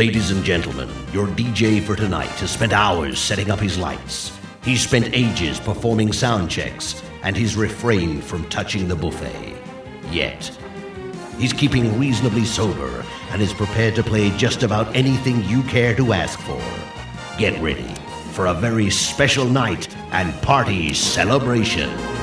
Ladies and gentlemen, your DJ for tonight has spent hours setting up his lights. He's spent ages performing sound checks, and he's refrained from touching the buffet. Yet. He's keeping reasonably sober and is prepared to play just about anything you care to ask for. Get ready for a very special night and party celebration.